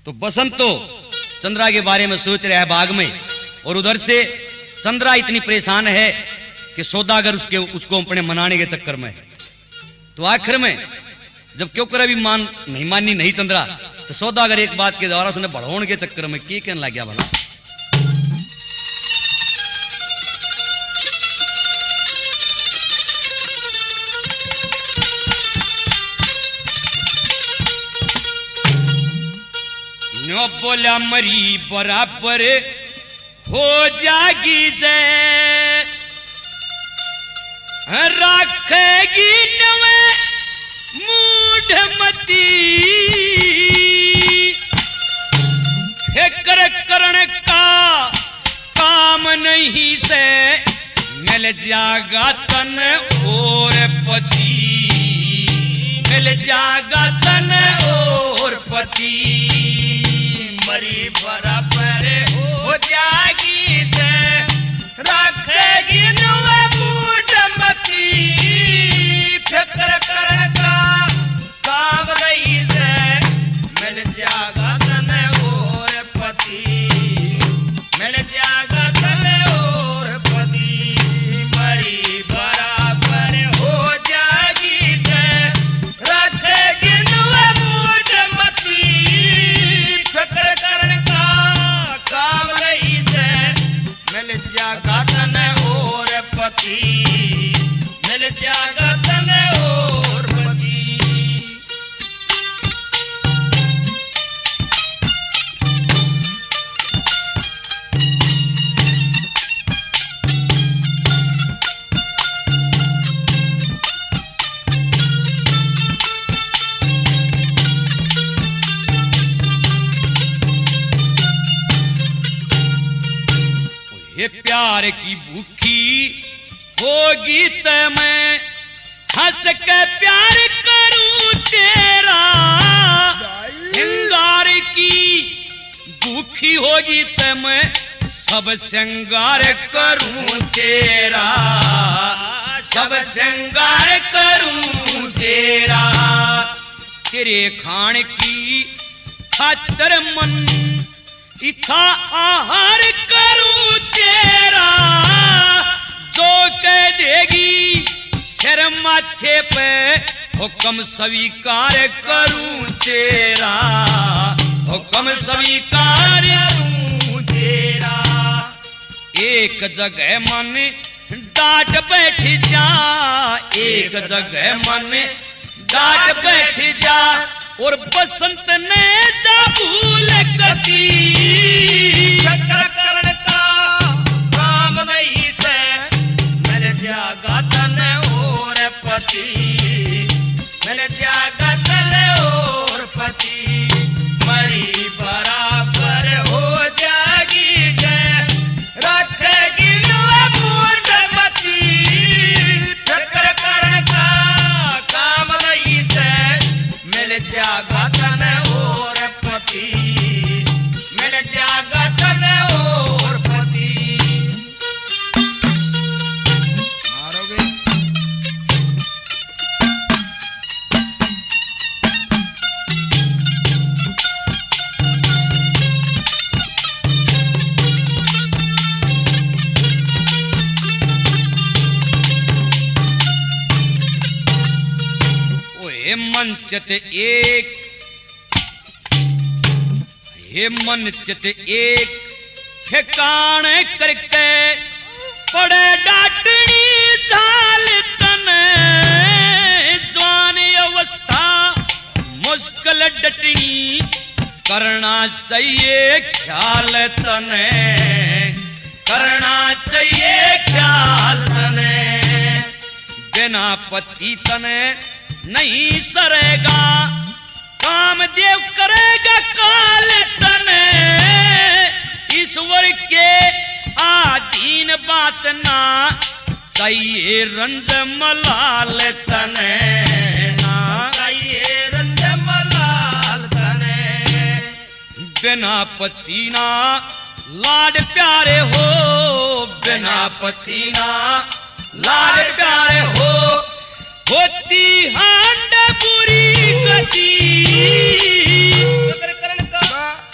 तो बसंत तो चंद्रा के बारे में सोच रहा है बाग में, और उधर से चंद्रा इतनी परेशान है कि सौदागर उसको अपने मनाने के चक्कर में। तो आखिर में जब क्यों कर अभी नहीं मानी नहीं चंद्रा, तो सौदागर एक बात के द्वारा उसने बढ़ाने के चक्कर में क्या कहने लग गया भला। नो बोला मरी बराबर हो जागी जय, रखेगी नवे मूढ़मती, फिक्र करण का काम नहीं से, मिल जागा तन और पति, मिल जागा तन और पति। मरी बराबर हो जागी जय, रखेगी नवे मूढ़मती, फिक्र करण का काम नहीं से, मिल जागा तन और पति, मिल जागा तन और पति। मरी बराबर हो जागी जय, रखेगी नवे मूढ़मती, फिक्र करण का काम नहीं से, मिल जागा तन और पति, मिल जागा तन और पति। ये प्यार की भूखी होगी तो मैं हंस के प्यार करूं तेरा, श्रृंगार की भूखी होगी तो मैं सब श्रृंगार करूं तेरा, सब श्रृंगार करूं तेरा। तेरे खान की खातर मन इच्छा आहार करूं तेरा, जो कह देगी सिर माथे पे हुक्म स्वीकार करूं तेरा, हुक्म स्वीकार करूं तेरा। एक जगह मन डांट बैठ जा, एक जगह मन डांट बैठ जा, और बसंत ने जा भूल गति, फिक्र करण का काम नहीं से, मिल जागा तन और पति, मिल जागा तन और पति। मरी बराबर हो जागी जय, रखेगी नवे मूढ़मती, फिक्र करण का काम नहीं से, मिल जागा तन और पति, मिल जागा तन और पति। मारोगे ओए मंचत एक, हे मनचित एक ठिकाने करके, पड़े डाटनी झाल तन, जवान अवस्था मुश्किल डटनी, करना चाहिए ख्याल तने, करना चाहिए ख्याल तने। बिना पति तने नहीं सरेगा, कामदेव करेगा काल तने, ईश्वर के आधीन बात ना चाहिए रंज मलाल तने, ना चाहिए रंज मलाल तने। बिना पति ना लाड प्यारे हो, बिना पति ना लाड प्यारे हो, होती हांड बुरी गति, फिक्र करण का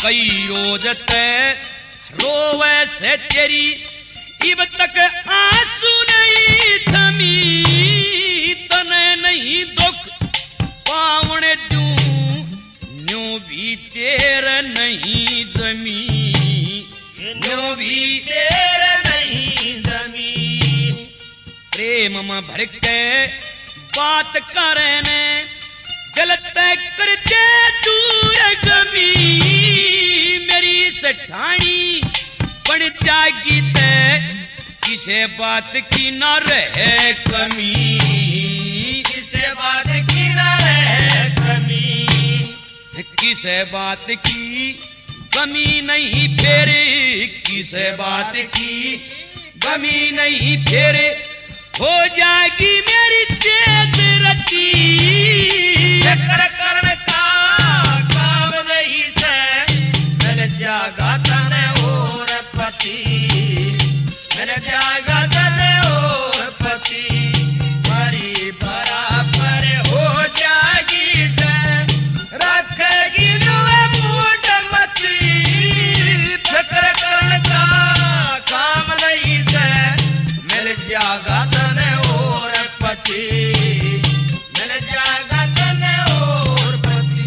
कई रोज ते रोवे से तेरी इब तक आंसू नहीं थमी तने नहीं दुख पावण दूं न्यू भी तेरे नहीं जमी न्यू भी तेरे नहीं जमी प्रेम में भर के बात करने जलते करते दूर गमी मेरी सठानी बन जागी ते किसे बात की न रहे कमी किसे बात की न रहे कमी किसे बात की कमी नहीं फिर किसे बात की कमी नहीं फिर हो जाएगी मेरी तेज रती चक्र करण का काम नहीं से मिल जागा तने और पति मिल जागा तने और पति मरी बराबर हो जाएगी से रखेगी नुए मूड मती चक्र करण का काम नहीं से मिल जागा तने और पति मिल जागा तने और पति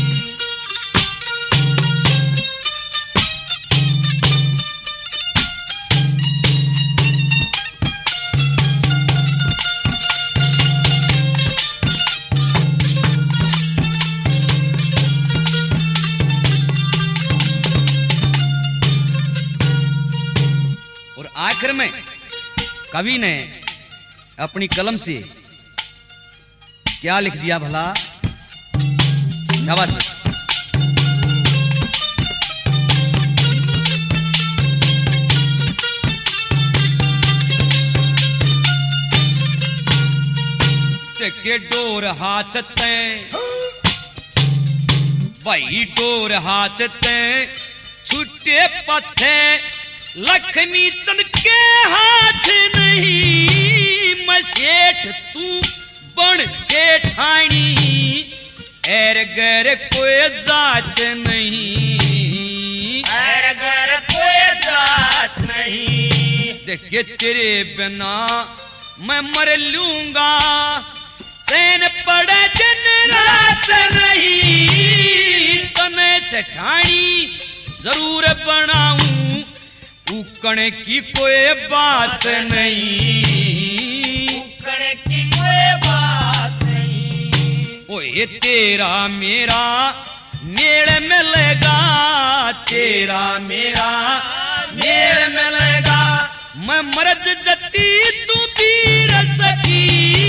और आखिर में कवि ने अपनी कलम से क्या लिख दिया भला शाबाश के डोर हाथ ते भाई डोर हाथ ते छुट्टे पथे लक्ष्मी चंद के हाथ नहीं मैं सेठ तू बन सेठानी एर गर कोई जात नहीं एर गर कोई जात नहीं देखे तेरे बिना मैं मर लूंगा चैन पड़े दिन रात नहीं तने सेठानी जरूर बनाऊं उकण की कोई बात नहीं उकण की कोई बात नहीं ओए तेरा मेरा मेल मिलेगा तेरा मेरा मेल मिलेगा मैं मर्द जती तू भी रसकी